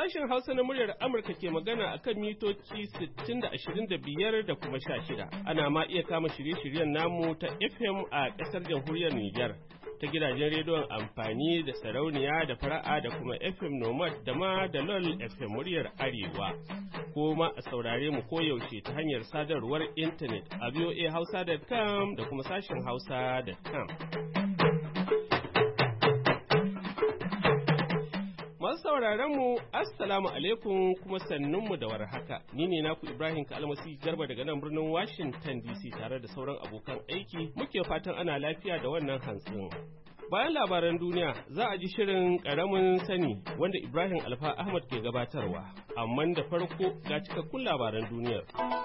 Sashen Hausa na muryar Amurka ke magana a kan mitoci 60 da 25 da kuma 16. Ana ma iya kama shirye-shiryen namu ta FM a ƙasar jamhuriyar Nijar ta gidajen rediyon amfani da sarauniya da fara'a da kuma FM Nomad da ma da LOL FM muryar Arewa. Ko ma a saurare mu koyaushe ta hanyar sadarwar intanet a voahausa.com da kuma sashen hausa.com. Masu sauraron mu assalamu alaikum kuma sannunmu da warhaka. Ni ne naku Ibrahim Kalmasi Garba daga nan birnin Washington DC tare da sauran abokan aiki muke fatan ana lafiya da wannan hantsin. Bayan labaran duniya za a ji shirin ƙaramin sani wanda Ibrahim Alfa Ahmad ke gabatarwa, amma da farko ga cikakkun labaran duniyar.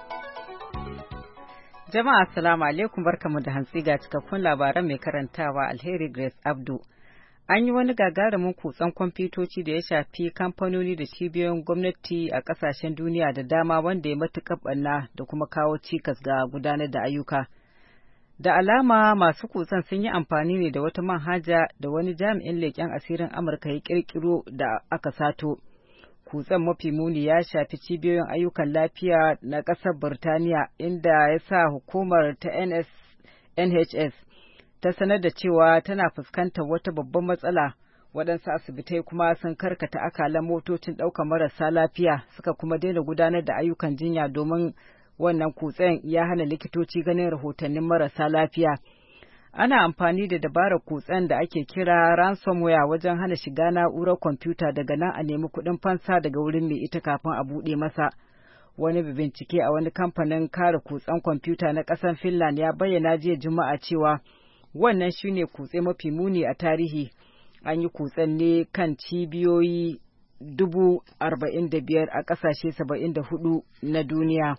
Jama'a assalamu alaikum barkamu da hantsi ga cikakkun labaran mai karantawa Alheri Grace Abdu. An yi wani gagarumin kutsen kwamfutoci da ya shafi kamfanoni da cibiyoyin gwamnati a ƙasashen duniya da dama wanda ya matuƙar ɓanna da kuma kawo cikas ga gudanar da ayyuka. Da alama masu kutsen sun yi amfani ne da wata manhaja da wani jami'in leƙen asirin Amurka ya ƙirƙiro da aka sato. Kutsen mafi muni ya shafi cibiyoyin ayyukan lafiya na ƙasar Birtaniya inda ya sa hukumar ta NHS ta sanar da cewa tana fuskantar wata babban matsala. Waɗansu asibitai kuma sun karkata akalan motocin ɗaukar marasa lafiya suka kuma daina gudanar da ayyukan jinya domin wannan kutsen ya hana likitoci ganin rahotannin marasa lafiya. Ana amfani da dabarar kutsen da ake kira ransomware wajen hana shiga na'urar kwamfuta daga nan a nemi kuɗin fansa daga wurin mai ita kafin a buɗe masa. Wani bincike a wani kamfanin kare kutsen kwamfuta na ƙasar Finland ya bayyana jiya Juma'a cewa wannan shine kutse mafi muni a tarihi. An yi kutsen ne kan cibiyoyi 45,000 a ƙasashe 74 na duniya.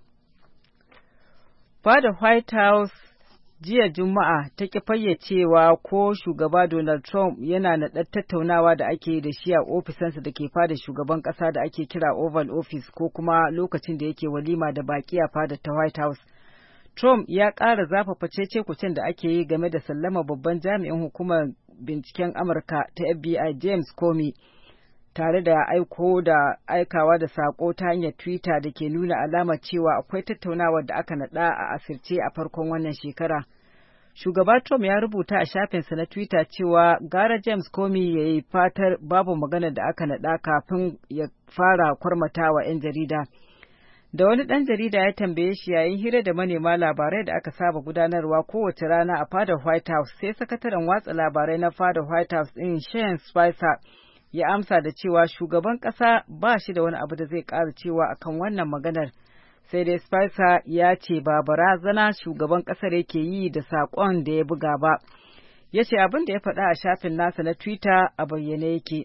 Fada White House jiya Juma'a ta ki fayyacewa ko shugaba Donald Trump yana naɗar tattaunawa da ake da shi a ofisansa da ke fada shugaban ƙasa da ake kira Oval Office ko kuma lokacin da yake walima da baƙi a fada ta White House. Trump ya ƙara zafafa cece-kucen da ake yi game da sallama babban jami'in hukumar binciken Amurka ta FBI James Comey tare da aikawa da saƙo ta hanyar Twitter da ke nuna alamar cewa akwai tattaunawar da aka naɗa a asirce a farkon wannan shekara. Shugaba Trump ya rubuta a shafinsa na Twitter cewa gara James Comey ya yi fatar babu magana da aka naɗa kafin ya fara kwarmatawa 'yan jarida. Da wani ɗan jarida ya tambaye shi yayin hira da manema labarai da aka saba gudanarwa kowace rana a fadar White House, sai sakataren watsa labarai na fadar White House ɗin Sean Spicer ya amsa da cewa shugaban ƙasa ba shi da wani abu da zai ƙara cewa akan wannan maganar. Sai dai Spicer ya ce ba barazana shugaban ƙasar yake yi da saƙon da ya buga ba. Ya ce abin da ya faɗa a shafin nasa na Twitter a bayyane yake.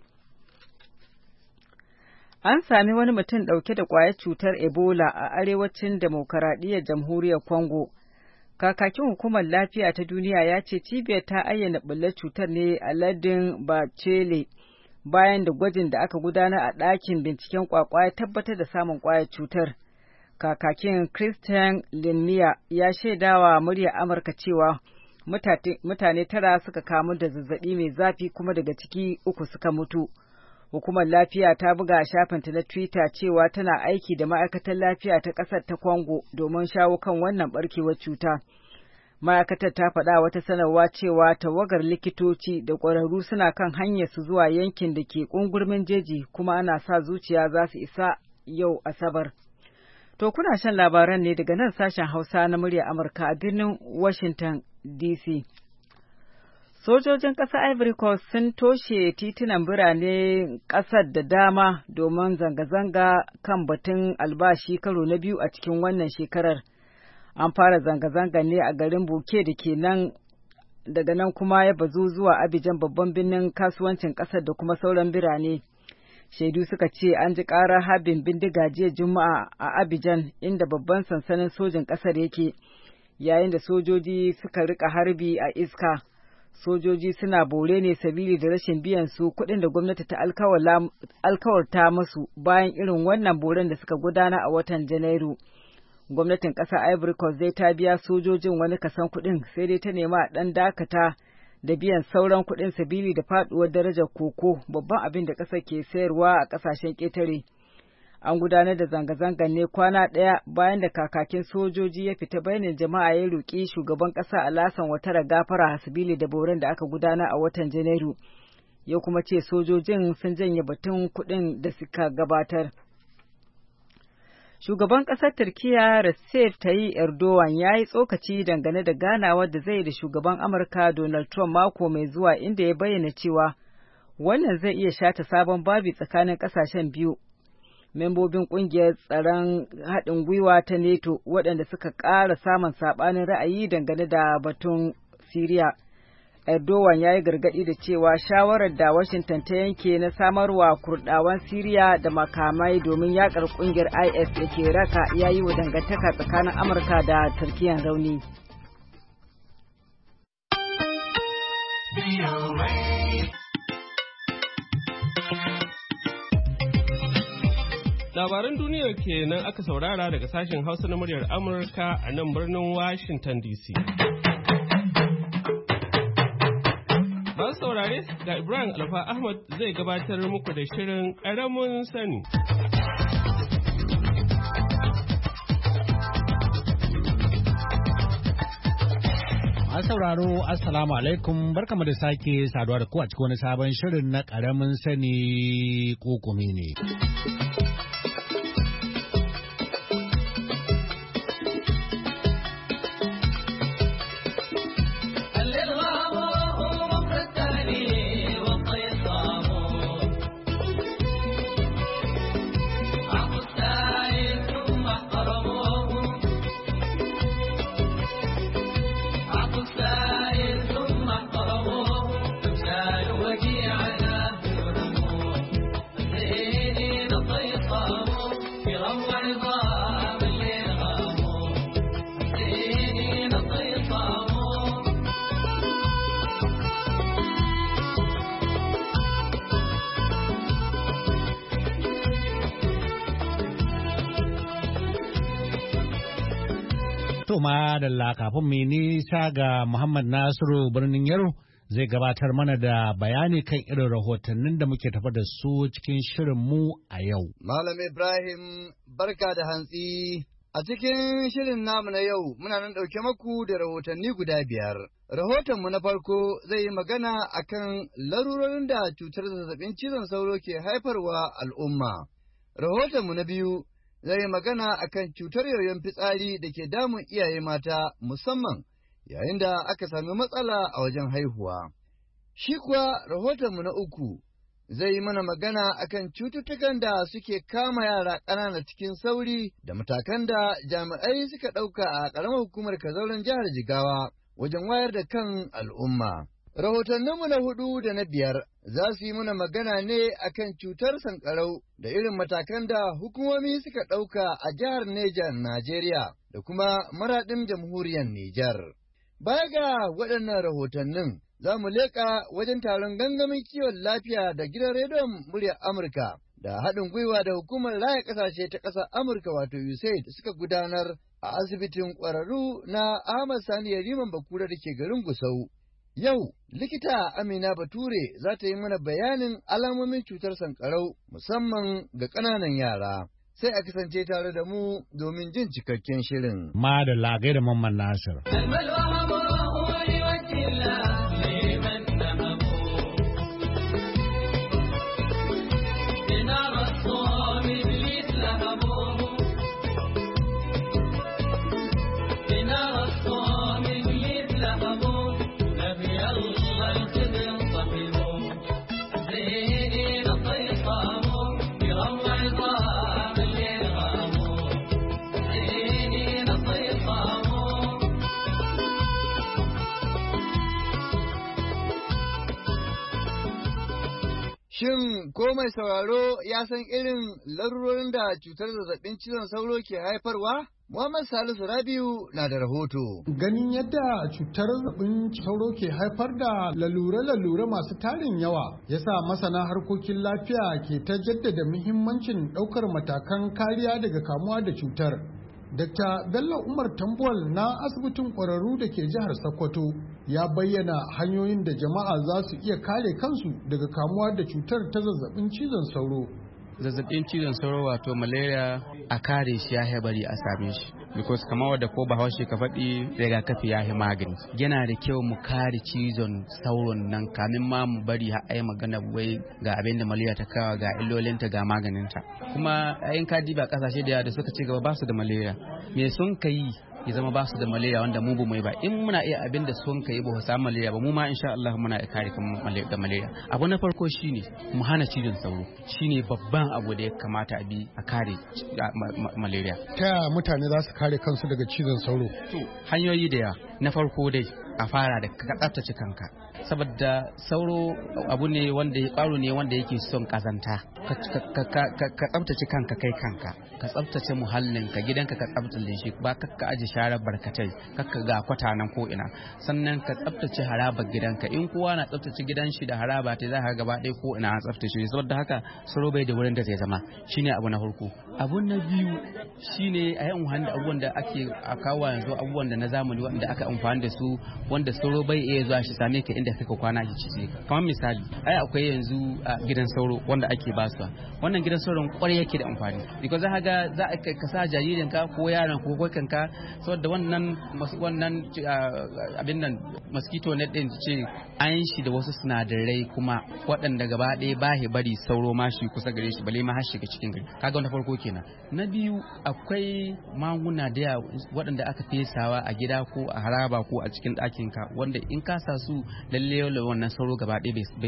An sami wani mutum ɗauke da ƙwayar cutar Ebola a arewacin demokaradiyyar jamhuriyar Congo. Kakakin hukumar lafiya ta duniya ya ce cibiyar ta ayyana ɓullar cutar ne a lardin Bacele bayan da gwajin da aka gudanar a ɗakin binciken kwakwa ya tabbatar da samun ƙwayar cutar. Kakakin Christian Lindmeier ya shaidawa muryar Amurka cewa mutane 9 suka kamu da zazzaɓi mai zafi kuma daga ciki 3 suka mutu. Hukumar lafiya ta buga a shafinta na Twitter cewa tana aiki da ma'aikatar lafiya ta ƙasar ta Congo domin shawo kan wannan barkewar cuta. Ma'aikatar ta faɗa wata sanarwa cewa tawagar likitoci da ƙwararru suna kan hanyar su zuwa yankin da ke ƙungurmin jeji kuma ana sa zuciya za su isa yau Asabar. To kuna shan labaran ne daga nan sashen Hausa na murya Amurka a birnin Washington DC. Sojojin ƙasar Ivory Coast sun toshe titunan birane ƙasar da dama domin zanga-zanga kan batun albashi karo na biyu a cikin wannan shekarar. An fara zanga-zanga ne a garin Buke da ke nan, daga nan kuma ya bazu zuwa Abidjan babban birnin kasuwancin ƙasar da kuma sauran birane. Shaidu suka ce an ji ƙarar harbin bindiga jiya Juma'a a Abidjan inda babban sansanin sojin ƙasar yake, yayin da sojoji suka rika harbi a iska. Sojoji suna bore ne sabili da rashin biyan su kuɗin da gwamnati ta alkawarta musu bayan irin wannan boren da suka gudana a watan Janairu. Gwamnatin ƙasar Ivory Coast zai ta biya sojojin wani kasan kuɗin sai dai ta nema a ɗan dakata da biyan sauran kuɗin sabili da faɗuwar darajar koko, babban abin da ƙasar ke sayarwa a ƙasashen ƙetare. An gudanar da zanga-zangar ne kwana ɗaya bayan da kakakin sojoji ya fita bainin jama'a ya roƙi shugaban ƙasa Alassane Ouattara gafara hasabili da boron da aka gudana a watan Janairu. Ya kuma ce sojojin sun janye batun kuɗin da suka gabatar. Shugaban ƙasar Turkiyya Recep Tayyip Erdogan ya yi tsokaci dangane da ganawar da zai da shugaban Amurka Donald Trump mako mai zuwa, inda ya bayyana cewa wannan zai iya shata sabon babi tsakanin ƙasashen biyu. Membobin ƙungiyar tsaron haɗin gwiwa ta NATO waɗanda suka ƙara samun saɓanin ra'ayi dangane da batun Siriya. Erdogan ya yi gargaɗi da cewa shawarar da Washington ta yanke na samarwa Kurɗawan Siriya da makamai domin yaƙar ƙungiyar IS da ke Raka ya yi wa dangantaka tsakanin Amurka da Turkiyya rauni. Labaran duniyar kenan aka saurara daga sashen Hausa na muryar Amurka a nan birnin Washington DC. Masu saurare, ga Ibrahim Alfa Ahmad zai gabatar muku da shirin ƙaramin sani. Masu sauraro, Assalamu alaikum, barkamu da sake saduwa da ku a cikin wani sabon shirin na ƙaramin sani kokumi ne. To ma da kafin mai nisa ga Muhammad Nasiru birnin Yaro zai gabatar mana da bayani kan irin rahotannin da muke tafa da su cikin shirin mu a yau. Malam Ibrahim, barka da hantsi. A cikin shirin namu na yau muna nan ɗauke maku da rahotanni guda 5. Rahotonmu na farko zai yi magana akan larurorin da cutar zazzabin cizon sauro ke haifarwa al'umma. Rahotonmu na biyu zai yi magana akan cutar yoyon fitsari da ke damun iyaye mata musamman yayin da aka sami matsala a wajen haihuwa. Shi kuwa rahotonmu na uku zai yi mana magana akan cututtukan da suke kama yara ƙanana cikin sauri da matakan da jami'ai suka ɗauka a ƙaramar hukumar Kazauren jihar Jigawa wajen wayar da kan al'umma. Rahotanninmu na 4 da na 5 za su yi mana magana ne akan cutar sankarau da irin matakan da hukumomi suka ɗauka a jihar Neja, Najeriya da kuma maraɗin jamhuriyar Nijar. Baya ga waɗannan rahotannin, za mu leƙa wajen taron gangamin kiwon lafiya da gidan rediyon muryar Amurka da haɗin gwiwa da hukumar raya ƙasashe ta ƙasar Amurka wato USAID suka gudanar a asibitin ƙwararru na Ahmad Sani Yariman Bakura da ke garin Gusau. Yau, likita Amina Bature za ta yi mana bayanin alamomin cutar sankarau musamman ga ƙananan yara. Sai a kasance tare da mu domin jin cikakken shirin. Ma da lagai da Mamman Nasir. Shin ko mai sauraro ya san irin larurorin da cutar zazzabin cizon sauro ke haifarwa? Muhammad Salisu Rabiu na da rahoto. Ganin yadda cutar zazzabin sauro ke haifar da lalure-lalure masu tarin yawa, ya sa masana harkokin lafiya ke ta jaddada muhimmancin ɗaukar matakan kariya daga kamuwa da cutar. Dr. Bello Umar Tambuwal na asibitin ƙwararru da ke jihar Sokoto ya bayyana hanyoyin da jama'a za su iya kare kansu daga kamuwa da cutar ta zazzabin cizon sauro. Zazzabin cizon sauro wato malaria a kare shi ya bari a same shi. Because kamar wadda ko bahaushe ka faɗi rigakafi ya magani. Yana da kyau mu kare cizon sauron nan kamin ma mu bari har ai magana wai ga abin da malaria ta kawo ga illolinta ga maganinta. Kuma ayin kadi ba kasashe da suka ci gaba ba su da malaria. Me sun kai ya zama ba su da malaria wanda mu mai ba in muna iya abin da sun kai ba su samu malaria ba mu ma insha Allah muna iya kare kan da malaria. Abu na farko shine mu hana cizon sauro shine babban abu da ya kamata a bi a kare malaria. Ta mutane za su kare kansu daga cizon sauro? To hanyoyi da yawa. Na farko dai a fara da ka tsaftace kanka saboda sauro abu ne wanda ya ƙwaro ne wanda yake son kazanta ka tsaftace kanka kai kanka ka tsaftace muhallinka gidanka ka tsaftace shi ba ka aje sharar barkatai kakka ga kwata nan ko ina sannan ka tsaftace harabar gidanka in kowa na tsaftace gidan shi da haraba ta za ka gaba ɗaya ko ina an tsaftace shi saboda haka sauro bai da wurin da zai zama shine abu na farko. Abu na biyu shine a yi amfani da abubuwan da ake kawo yanzu abubuwan da na zamani wanda aka amfani da su wanda sauro bai iya zuwa shi same ka inda kake kwana shi cize ka kamar misali akwai yanzu gidan sauro wanda ake basuwa wannan gidan sauron kwarai yake da amfani because za ka sa jaririn ka ko yaron ko kokan ka saboda wannan abin nan mosquito net din ce an shi da wasu sinadarai kuma waɗanda gaba ɗaya ba shi bari sauro ma shi kusa gare shi bale ma har shiga cikin gari kaga wanda farko kenan. Na biyu akwai magunguna da yawa waɗanda aka fesawa a gida ko a haraba ko a cikin ɗakin ka wanda in ka sa su lalle wannan sauro gaba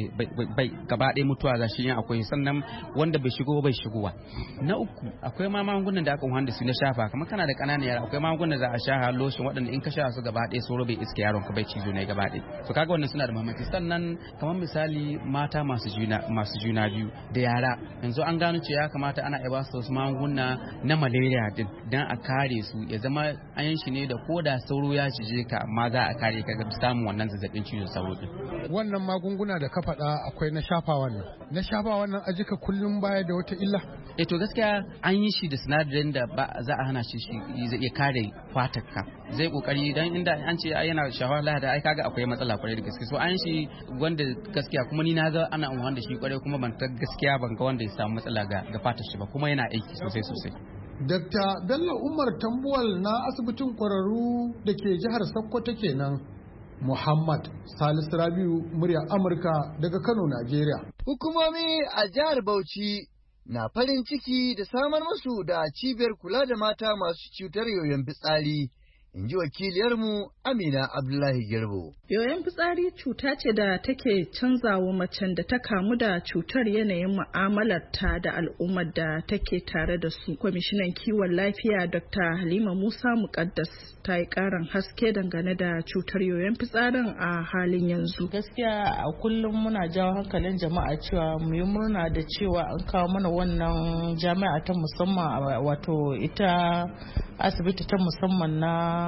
ɗaya mutuwa za shi yin akwai sannan wanda bai shigowa. Na uku akwai ma magungunan da aka wanda su na shafa kamar kana da ƙananan yara akwai magungunan za a sha lotion waɗanda in ka sha su gaba ɗaya sauro bai iske yaron ka bai cizo ne gaba ɗaya to kaga wannan suna da mamaki. Sannan kamar misali mata masu juna biyu da yara yanzu an gano cewa ya kamata ana iya ba su wasu magunguna na malaria din dan a kare su ya zama an shi ne da koda sauro ya cije ka amma za a kare ka ga samun wannan zazzabin cizon sauro din. Wannan magunguna da ka faɗa akwai na shafa wannan a jika kullum baya da wata illa? To gaskiya an yi shi da sinadarin da ba za a hana shi zai iya kare fatarka zai kokari dan inda an ce yana shafa lahada ai kaga akwai matsala kwarai da gaske so an shi wanda gaskiya kuma ni na ga ana amfani da shi kwarai kuma ban gaskiya ban ga wanda ya samu matsala ga fatar shi ba kuma yana aiki sosai. Dr. Bello Umar Tambuwal na asibitin ƙwararru da ke jihar Sokoto kenan. Muhammad Salisu Rabiu muryar Amurka daga Kano, Najeriya. Hukumomi a jihar Bauchi na farin ciki da samar musu da cibiyar kula da mata masu cutar yoyon fitsari. In ji wakiliyarmu Amina Abdullahi Girbo. Yoyon fitsari cuta ce da take canzawa macen da ta kamu da cutar yanayin mu'amalarta da al'ummar da take tare da su. Kwamishinan kiwon lafiya Dr. Halima Musa Muqaddas ta yi ƙarin haske dangane da cutar yoyon fitsarin a halin yanzu. Gaskiya a kullum muna jawo hankalin jama'a cewa mu yi murna da cewa an kawo mana wannan jami'a ta musamman wato ita asibiti ta musamman na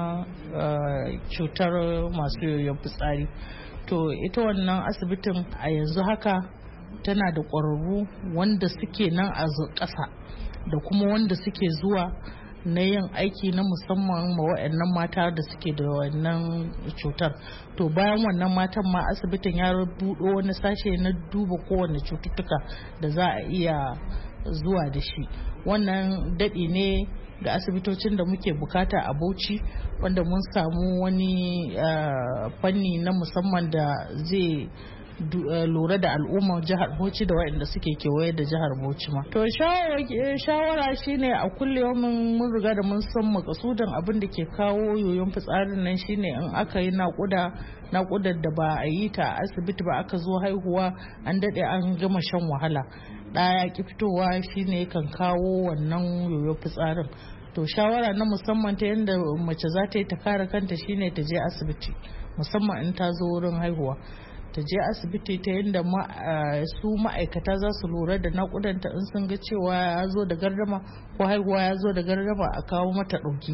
cutar masu yoyon fitsari. To ita wannan asibitin a yanzu haka tana da ƙwararru wanda suke nan a ƙasa da kuma wanda suke zuwa na yin aiki na musamman ma waɗannan mata da suke da wannan cutar. To bayan wannan matan ma asibitin ya buɗo wani sashe na duba kowane cututtuka da za a iya zuwa da shi. Wannan daɗi ne ga asibitocin da muke bukata a Bauchi wanda mun samu wani fanni na musamman da zai lura da al'ummar jihar Bauchi da waɗanda suke kewaye da jihar Bauchi ma. To shawara shine a kullum mun riga da mun san makasudan abin da ke kawo yoyon fitsarin nan shine in aka yi naƙudar da ba a yi ta a asibiti ba aka zo haihuwa an daɗe an gama shan wahala ɗaya ki fitowa shine kan kawo wannan yoyon fitsarin. To shawara na musamman ta yadda mace za ta yi ta kare kanta shine ta je asibiti musamman in ta zo wurin haihuwa. Ta je asibiti ta yadda su ma'aikata za su lura da naƙudanta in sun ga cewa ya zo da gardama ko haihuwa ya zo da gardama a kawo mata ɗauki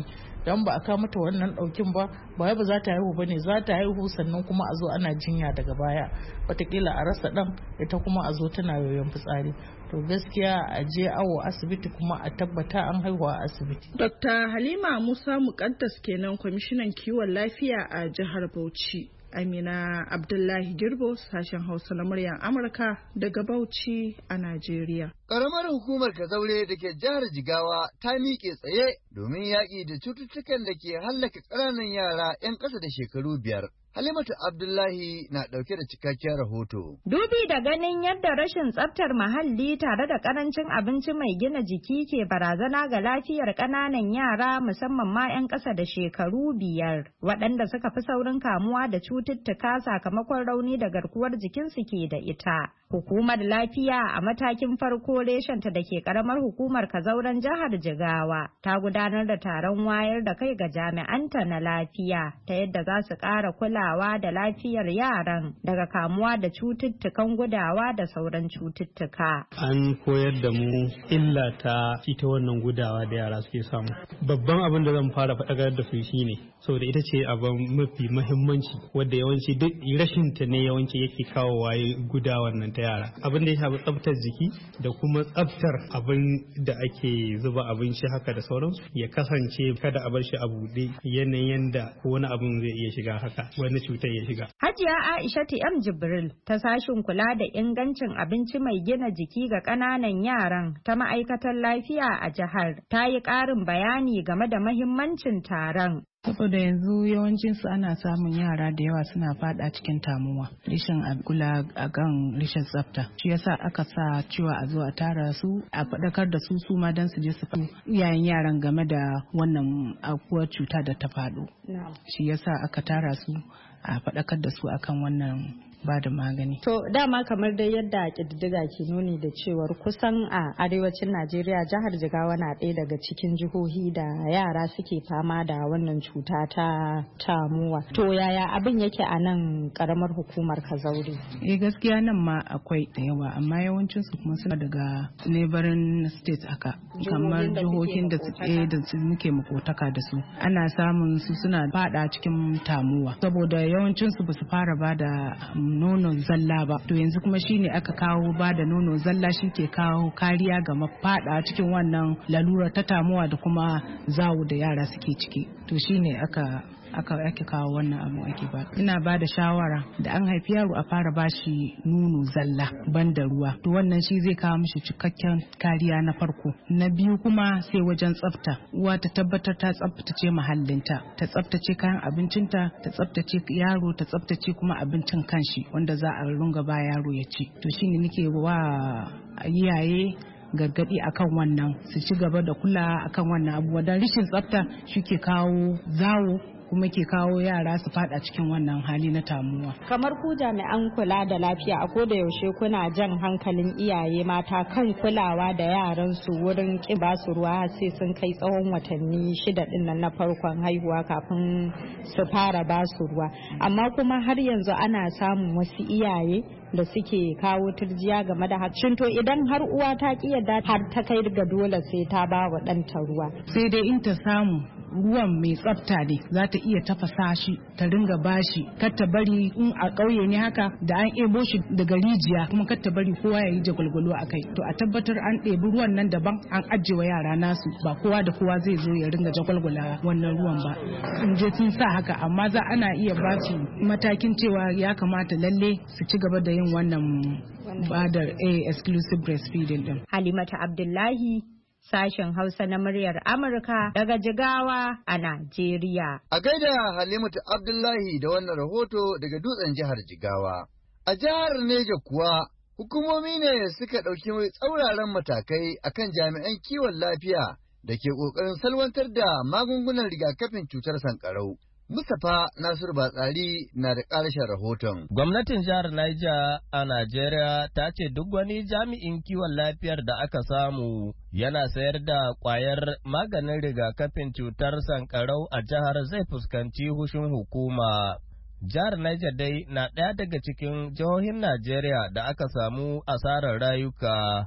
dan ba a kawo mata wannan ɗaukin ba ba za ta haihu bane, za ta haihu sannan kuma a zo ana jinya daga baya, wataƙila a rasa ɗan ita kuma a zo tana yoyon fitsari. To gaskiya a je awo asibiti kuma a tabbata an haihu a asibiti. Dr. Halima Musa Muqaddas kenan, kwamishinan kiwon lafiya a jihar Bauchi. Amina Abdullahi Girbo, sashen Hausa na muryar Amurka daga Bauchi a Najeriya. Ƙaramar hukumar Kazaure da ke jihar Jigawa ta miƙe tsaye domin yaƙi da cututtukan da ke hallaka ƙananan yara 'yan ƙasa da shekaru 5. Halimatu Abdullahi na ɗauke da cikakken rahoto. Dubi da ganin yadda rashin tsaftar muhalli tare da ƙarancin abinci mai gina jiki ke barazana ga lafiyar ƙananan yara musamman ma 'yan ƙasa da shekaru 5 waɗanda suka fi saurin kamuwa da cututtuka sakamakon rauni da garkuwar jikinsu ke da ita. Hukumar lafiya a matakin farko reshenta da ke ƙaramar hukumar Kazauren jihar Jigawa ta gudanar da taron wayar da kai ga jami'anta na lafiya ta yadda za su ƙara kulawa da lafiyar yaran daga kamuwa da cututtukan gudawa da sauran cututtuka. An koyar da mu illa ta ita wannan gudawa da yara suke samu. Babban abin da zan fara faɗakar da su shine saboda ita ce abin mafi mahimmanci wadda yawanci duk rashin ta ne yawanci yake kawo waye gudawan nan ta yara. Abin da ya shafi tsaftar jiki da kuma tsaftar abin da ake zuba abinci haka da sauransu ya kasance kada a bar shi a buɗe yanayin da wani abin zai iya shiga haka. Wani cutar ya shiga. Hajiya Aishatu M. Jibril ta sashin kula da ingancin abinci mai gina jiki ga ƙananan yaran ta ma'aikatar lafiya a jihar ta yi ƙarin bayani game da mahimmancin taron. Saboda yanzu yawancinsu ana samun yara da yawa suna fada cikin tamuwa, rishin kula a kan rishin tsafta. Shi yasa aka sa cewa a zo a tara su a faɗakar da su ma don su je su fi iyayen yaran game da wannan akuwar cuta da ta faɗo. Shi yasa aka tara su a faɗakar da su akan wannan ba da magani. To dama kamar dai yadda ƙididdiga ke nuni da cewar kusan a arewacin Najeriya jihar Jigawa na ɗaya daga cikin jihohi da yara suke fama da wannan cuta ta tamuwa. To yaya abin yake a nan ƙaramar hukumar Kazaure? Gaskiya nan ma akwai da yawa amma yawancin su kuma suna daga neighboring state haka kamar jihohin da su muke makotaka da su. Ana samun su suna fada cikin tamuwa saboda yawancin su basu fara ba da nono zalla ba, to yanzu kuma shine aka kawo ba da nono zalla shi ke kawo kariya ga mafada cikin wannan lalura ta tamuwa da kuma zawo da yara suke ciki, to shine ake kawo wannan abu ake ba. Ina ba da shawara da an haifi yaro a fara bashi nono zalla banda ruwa, to wannan shi zai kawo mishi cikakken kariya na farko. Na biyu kuma sai wajen tsafta, uwa ta tabbatar ta tsaftace muhallinta, ta tsaftace kayan abincinta, ta tsaftace yaro, ta tsaftace kuma abincin kanshi wanda za a runga ba yaro ya ci. To shine nake wa iyaye gargadi akan wannan su ci gaba da kula akan wannan abubuwa, don rashin tsafta shi ke kawo zawo kuma ke kawo yara su fada cikin wannan hali na tamuwa. Kamar ku jami'an kula da lafiya a koda yaushe kuna jan hankalin iyaye mata kan kulawa da yaran su wurin kin ba su ruwa sai sun kai tsawon watanni 6 din nan na farkon haihuwa kafin su fara ba su ruwa. Amma kuma har yanzu ana samun wasu iyaye da suke kawo turjiya game da haccin. To idan har uwa ta ki yadda har ta kai ga dole sai ta ba wa ɗanta ruwa, sai dai in ta samu ruwan mai tsafta ne za ta iya tafasa shi ta ringa bashi, kar ta bari in a ƙauye ne haka da an ebo shi daga rijiya kuma kar ta bari kowa ya yi jagwalgwalo a kai. To a tabbatar an ɗebi ruwan nan daban an ajiye wa yara nasu, ba kowa da kowa zai zo ya ringa jagwalgwala wannan ruwan ba. In je sun sa haka, amma za ana iya ba su matakin cewa ya kamata lalle su ci gaba da yin wannan badar exclusive breastfeeding din. Halimatu Abdullahi, sashen Hausa na muryar Amurka daga Jigawa a Najeriya. A gaida Halimatu Abdullahi da wannan rahoto daga dutsen jihar Jigawa. A jihar Neja kuwa hukumomi ne suka ɗauki tsauraran matakai akan jami'an kiwon lafiya da ke ƙoƙarin salwantar da magungunan rigakafin cutar sankarau. Mustapha Nasiru Batsari na da ƙarshen rahoton. Gwamnatin jihar Niger a Najeriya ta ce duk wani jami'in kiwon lafiyar da aka samu yana sayar da ƙwayar maganin rigakafin cutar sankarau a jihar zai fuskanci hushin hukuma. Jihar Niger dai na ɗaya daga cikin jihohin Najeriya da aka samu asarar rayuka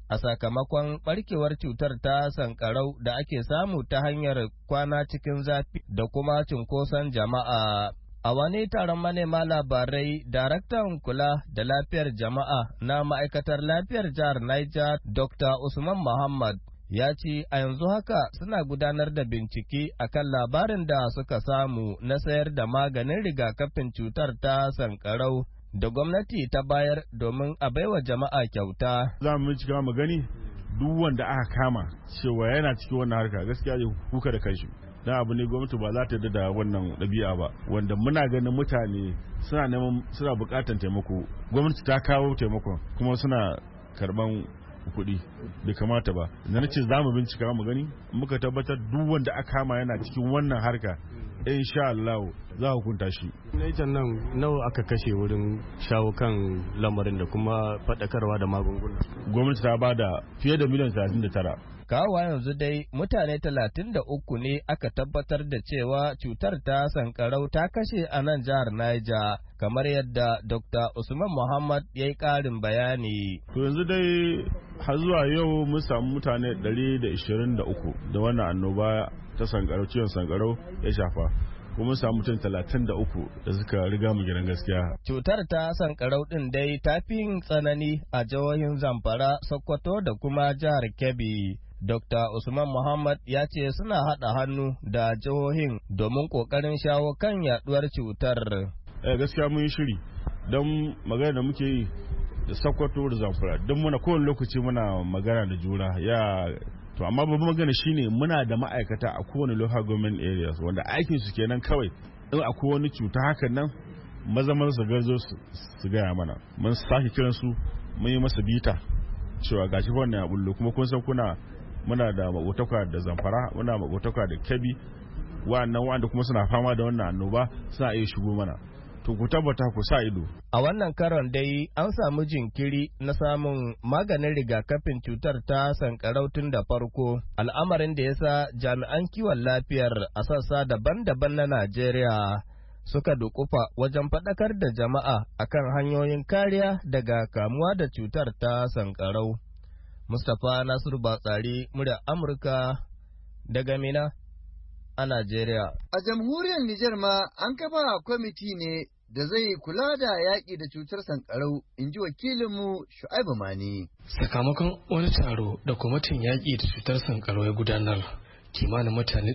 a sakamakon barkewar cutar ta sankarau da ake samu ta hanyar kwana cikin zafi da kuma cunkoson jama'a. A wani taron manema labarai, daraktan kula da lafiyar jama'a na ma'aikatar lafiyar jihar Niger, Dr. Usman Muhammad, ya ce a yanzu haka suna gudanar da bincike akan labarin da suka samu na sayar da maganin rigakafin cutar ta sankarau da gwamnati ta bayar domin a baiwa jama'a kyauta. Za mu bincika mu gani duk wanda aka kama cewa yana cikin wannan harka gaskiya ya kuka da kanshi. Dan abu ne gwamnati ba za ta yarda da wannan ɗabi'a ba, wanda muna ganin mutane suna buƙatar taimako, gwamnati ta kawo taimakon kuma suna karban kuɗi, bai kamata ba. Na ce za mu bincika mu gani, muka tabbatar duk wanda aka kama yana cikin wannan harka insha Allah za a hukunta shi. Naijan nan nawa aka kashe wurin shawo kan lamarin da kuma faɗakarwa da magunguna? Gwamnati ta bada fiye da miliyan 39. Kawowa yanzu dai mutane 33 ne aka tabbatar da cewa cutar ta sankarau ta kashe a nan jihar Niger, kamar yadda Dr. Usman Muhammad ya yi ƙarin bayani. To yanzu dai har zuwa yau mun samu mutane 123 da wannan annoba ta sankarau, ciwon sankarau ya shafa. kuma samu mutum 33 da suka riga mu gidan gaskiya. Cutar ta sankarau din dai ta fi yin tsanani a jihohin Zamfara, Sokoto da kuma jihar Kebbi. Dr. Usman Muhammad ya ce suna haɗa hannu da jihohin domin ƙoƙarin shawo kan yaduwar cutar. Gaskiya mun yi shiri don magana da muke yi da Sokoto da Zamfara don muna kowane lokaci muna magana da juna to amma babban magana shine muna da ma'aikata a kowane local government areas wanda aikin su kenan kawai in akwai wani cuta hakan nan maza su gazo su gaya mana. Mun sake kiran su mun yi masa bita cewa gashi wannan ya bullo, kuma kun san muna da makotaka da Zamfara, muna makotaka da Kebbi, wanda kuma suna fama da wannan annoba suna iya shigo mana. To ku tabbata ku sa ido. A wannan karon dai an samu jinkiri na samun maganin rigakafin cutar ta sankarau tun da farko, al'amarin da yasa jami'an kiwon lafiyar a sassa daban-daban na Najeriya suka dukufa wajen faɗakar da jama'a akan hanyoyin kariya daga kamuwa da cutar ta sankarau. Mustapha Nasiru Batsari, murya Amurka daga Mina a Najeriya. A jamhuriyar Nijar ma an kafa kwamiti ne da zai kula da yaƙi da cutar sankarau, in ji wakilinmu Shu'aibu Mani. Sakamakon wani taro da kwamitin yaƙi da cutar sankarau ya gudanar, kimanin mutane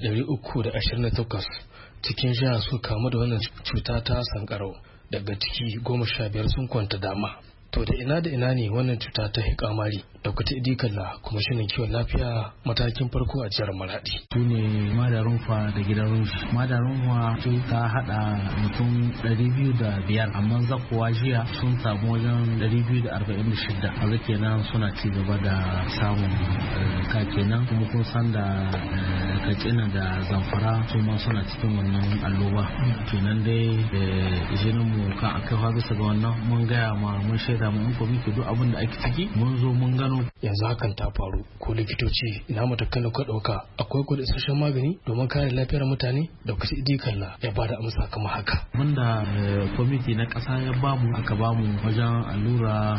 328 cikin jiha su kamu da wannan cuta ta sankarau, daga ciki 15 sun kwanta dama. To da ina ne wannan cuta ta hikamari? Dr. Idi Kalla, kwamishinan kiwon lafiya matakin farko a jihar Maradi. Su ne Madarunfa da gidan Rumshi. Madarunfa sun ta hada mutum 205, amma zakuwa jiya sun samu wajen 246. A zake nan suna ci gaba da samun ka kenan, kuma kun san da Katsina da Zamfara su ma suna cikin wannan alloba. Kenan dai izinin mu kan akai fa bisa ga wannan mun gaya ma mun shaida mu in ko muke duk abin da ake ciki mun zo mun gano. Yanzu hakan ta faru, ko likitoci ina matakan da kuka dauka, akwai ku da isasshen magani domin kare lafiyar mutane? Da kusa Idi Kalla ya bada amsa kamar haka. Wanda kwamiti na kasa ya bamu, aka bamu wajen allura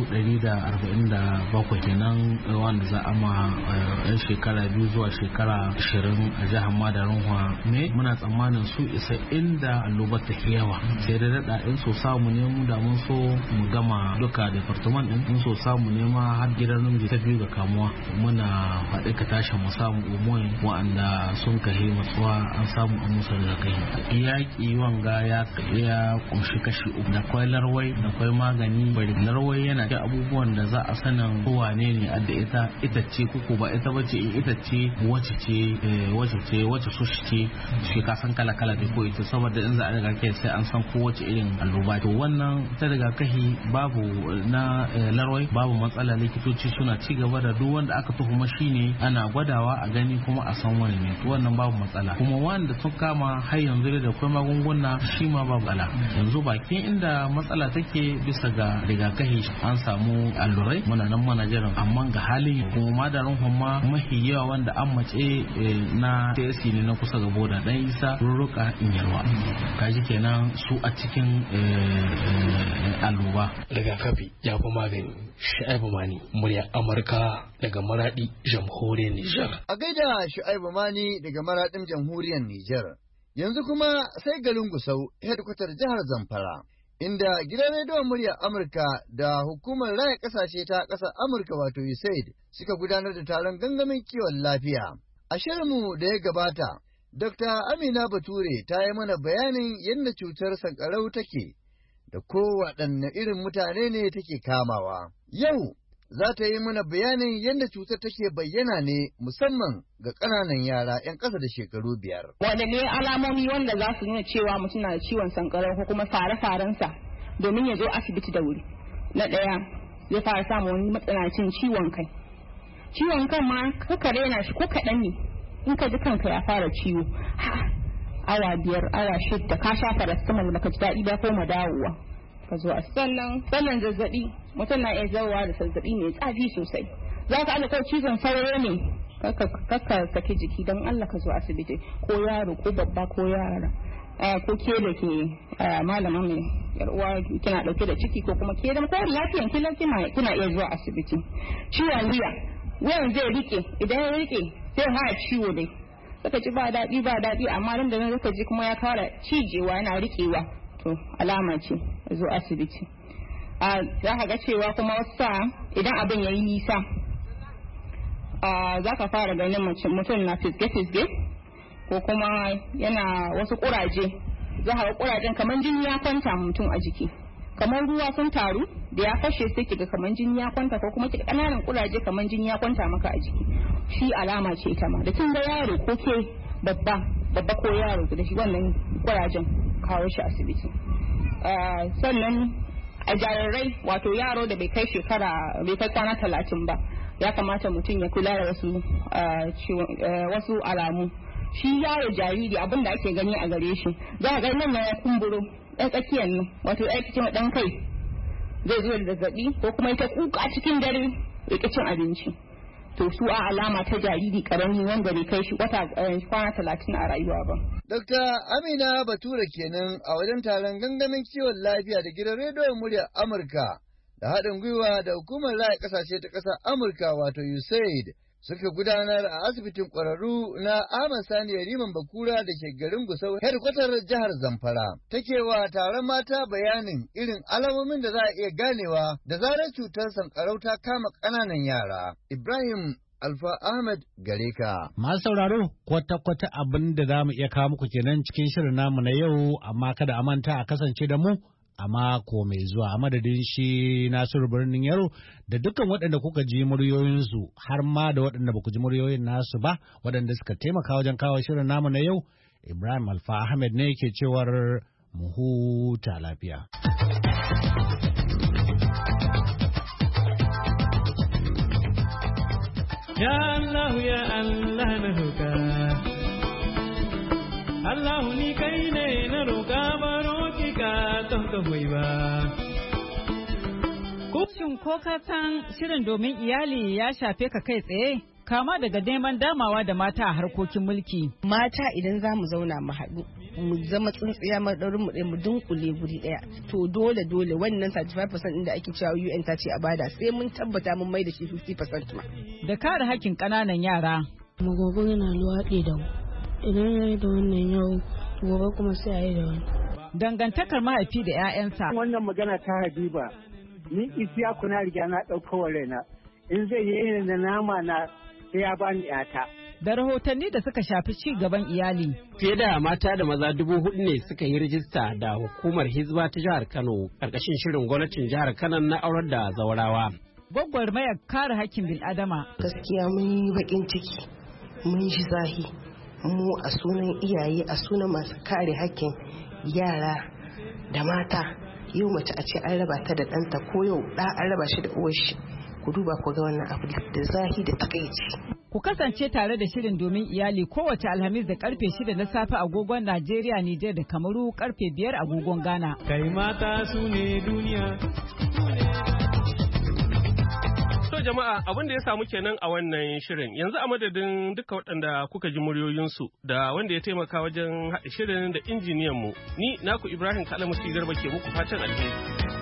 147 kenan wanda za a ma yan shekara 2 zuwa shekara 20 a jihar Madarunwa. Muna tsammanin su isa inda allobar ta yawa, sai da dada in so samu ne mu da mun so mu gama duka department din, mun so samu ne ma har gidan numji ta biyu ga kamuwa. Muna faɗi ka tashi mu samu umoyi wa'anda sun kahe matsuwa an samu an musa da kai. Yaƙi wanga ya kunshi kashi uku, da kwai larwai da kwai magani. Larwai yana da abubuwan da za a sanin wane ne adda ita ce kuku ba ita bace, ita ce wace su ce shi ka san kala da ko ita, saboda in za a riga kai sai an san kowace irin alluba. To wannan ta riga kahi babu na larwai babu matsala, likitoci suna ci gaba da duk wanda aka tuhuma shine ana gwadawa a gani kuma a san wani ne, to wannan babu matsala. Kuma wanda sun kama har yanzu da akwai magunguna shi ma babu ala. Yanzu bakin inda matsala take bisa ga rigakafi an samu allurai, muna nan mana jiran, amma ga halin kuma Madarin Humma mahi yawa wanda an mace na TSC ne na kusa ga boda dan Isa Ruruka Inyarwa, kaji kenan su a cikin alluba. Daga rigakafi ya fi magani. Shu'aibu Mani, murya Amurka daga Maradi, Jamhuriyar Nijar. A gaida Shu'aibu Mani daga Maradin Jamhuriyar Nijar. Yanzu kuma sai garin Gusau, hedkwatar jihar Zamfara, inda gidan rediyon muryar Amurka da hukumar raya ƙasashe ta ƙasar Amurka wato USAID suka gudanar da taron gangamin kiwon lafiya. A shirinmu da ya gabata, Dr. Amina Bature ta yi mana bayanin yadda cutar sankarau take da kowaɗanne irin mutane ne take kamawa. Yau za ta yi mana bayanin yadda cutar take bayyana ne musamman ga ƙananan yara 'yan ƙasa da shekaru 5. Waɗanne alamomi wanda za su nuna cewa mutum na da ciwon sankarau ko kuma fare-farensa domin ya zo asibiti da wuri. Na ɗaya, zai fara samun wani matsanancin ciwon kai. Ciwon kan ma kuka rena shi ko kaɗan ne, in ka ji kanka ya fara ciwo. Awa 5, awa 6 ka sha paracetamol baka ji daɗi ba ko dawowa. Ka zo a sannan zazzaɓi, mutum na iya zawowa da zazzaɓi mai tsafi sosai. Za ka ana cizon sauro ne, kakka saki jiki don Allah ka zo asibiti, ko yaro ko babba ko yara. Ko ke da ke malama mai uwa kina dauke da ciki ko kuma ke da ko lafiyan kina iya zuwa asibiti. Ciwon wuyan zai rike, idan ya rike sai ha ciwo dai. Saka ji ba daɗi amma nan da nan zaka ji kuma ya fara cijewa yana rikewa, to alama ce zo asibiti. Za ka ga cewa kuma wasu idan abin yayi nisa za ka fara ganin mutum na fisge-fisge ko kuma yana wasu kuraje. Za ka ga kurajen kamar jini ya kwanta mutum a jiki, kamar ruwa sun taru da ya fashe sai kiga kamar jini ya kwanta, ko kuma kiga kananan kuraje kamar jini ya kwanta maka a jiki. Shi alama ce ita ma da kin ga yaro ko ke babba ko yaro da shi wannan kurajen kawo shi asibiti. Sannan a jarirai, wato yaro da bai kai kwana 30 ba, ya kamata mutum ya kula da wasu alamu. Shi yaro jariri abin da ake gani a gare shi, za a ga nan ya kumburo ɗan tsakiyar nan, wato ya cikin ɗan kai zai zo da zazzaɓi ko kuma ita kuka cikin dare ya cin abinci. To su a alama ta jariri karami wanda bai kai shi kwana 30 a rayuwa ba. Dr. Amina Bature kenan a wajen taron gangamin kiwon lafiya da gidan rediyon muryar Amurka da haɗin gwiwa da hukumar raya ƙasashe ta ƙasar Amurka wato USAID suka gudanar a asibitin ƙwararru na Ahmad Sani Yariman Bakura da ke garin Gusau, hedkwatar jihar Zamfara. Take wa taron mata bayanin irin alamomin da za a iya ganewa da zarar cutar sankarau ta kama ƙananan yara. Ibrahim Alfa Ahmed gare ka. Masu sauraro, kwata-kwata abin da za mu iya kawo muku kenan cikin shirin namu na yau, amma kada a manta a kasance da mu a mako mai zuwa. A madadin shi Nasiru Birnin Yaro da dukkan waɗanda kuka ji muryoyinsu, har ma da waɗanda ba ku ji muryoyin nasu ba, waɗanda suka taimaka wajen kawo shirin namu na yau, Ibrahim Alfa Ahmed ne ke cewar mu huta lafiya. Ya Allah ya Allah na roƙa, Allah ni kai ne na roƙa, baro ki ka ton ka ba. Shin ko ka san shirin domin iyali ya shafe ka kai tsaye? Kama daga neman damawa da mata a harkokin mulki. Mata idan za mu zauna mu haɗu, mu zama tsintsiya maɗaurin mu ɗaya, mu dunkule guri ɗaya. To dole wannan 35% inda ake cewa UN ta ce a bada, sai mun tabbata mun mai da shi 50% ma. Da kare hakkin ƙananan yara. Magogo yana luwaɗi da mu. Idan ya yi da wannan yau, gobe kuma sai a yi da wani. Dangantakar mahaifi da 'ya'yansa. Wannan magana ta Habiba, ni isiya kuna riga na ɗaukar raina. In zai yi da nama na sai ya bani 'yata. Da rahotanni da suka shafi ci gaban iyali. Fiye da mata da maza 4,000 ne suka yi rijista da hukumar Hizba ta jihar Kano ƙarƙashin shirin gwamnatin jihar Kano na aurar da zaurawa. Gwagwarmayar kare hakkin bil'adama. Gaskiya mun yi baƙin ciki, mun shi zahi, mu a sunan iyaye, a sunan masu kare hakkin yara da mata. Yau mace a ce an raba ta da ɗanta, ko yau ɗa an raba shi da uwar shi. Ku duba ku ga wannan abu da zahi da takaici. Ku kasance tare da shirin domin iyali kowace Alhamis da karfe 6 na safe agogon Najeriya, Nijar da Kamaru, karfe 5 agogon Ghana. Kai mata su ne duniya. To jama'a, abin da ya samu kenan a wannan shirin. Yanzu a madadin duka waɗanda kuka ji muryoyinsu da wanda ya taimaka wajen haɗa shirin da injiniyanmu, ni naku Ibrahim Kalamusi Garba ke muku fatan alheri.